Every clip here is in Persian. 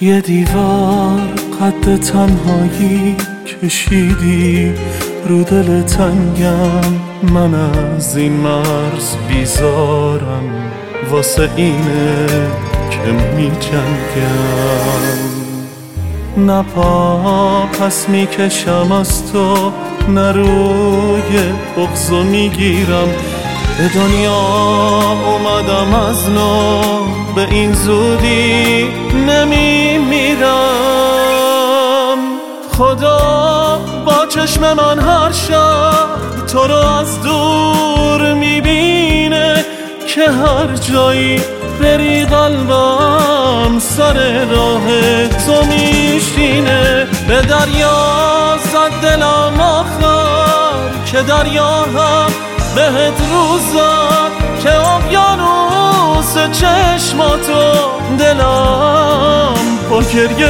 یه دیوار قد تنهایی کشیدی رو دل تنگم، من از این مرز بیزارم، واسه اینه که می جنگم. نه پا پس می کشم از تو، نه روی بغضو می گیرم. به دنیا اومدم از نو، به این زودی نمی میرم. خدا با چشم من هر شب تو رو از دور میبینه، که هر جایی بری قلبم سر راه تو میشینه. به دریا زد دلم آخر که دریا هم بهت روزد، که اقیانوس چشماتو دلم با گریه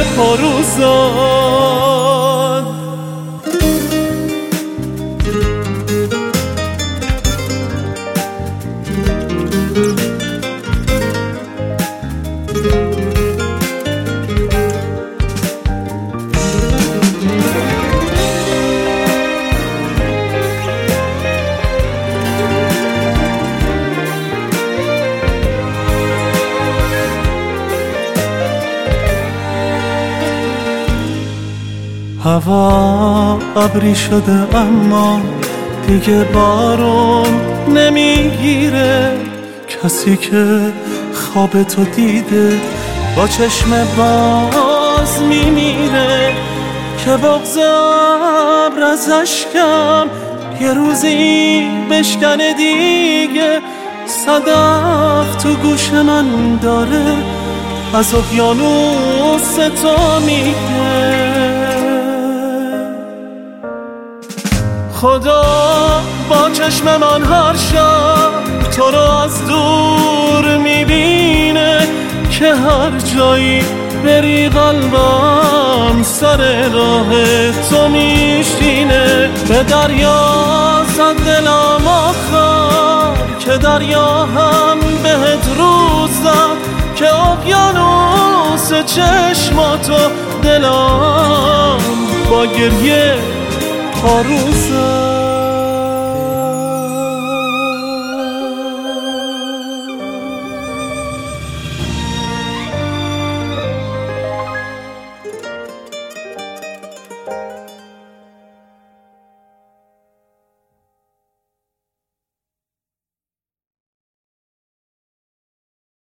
پاروزد. هوا ابری شده اما دیگه بارون نمیگیره. کسی که خواب تو دیده با چشم باز میمیره، که بغض ابر از اشکم یه روزی بشکنه دیگه. صدف تو گوش من داره از اقیانوس تو میگه. خدا با چشم من هر شب تو رو از دور میبینه، که هر جایی بری قلبم سر راه تو میشینه. به دریا زد دلم آخر که دریا هم بهت روز زد، که اقیانوس چشماتو دلم با گریه پاروزد.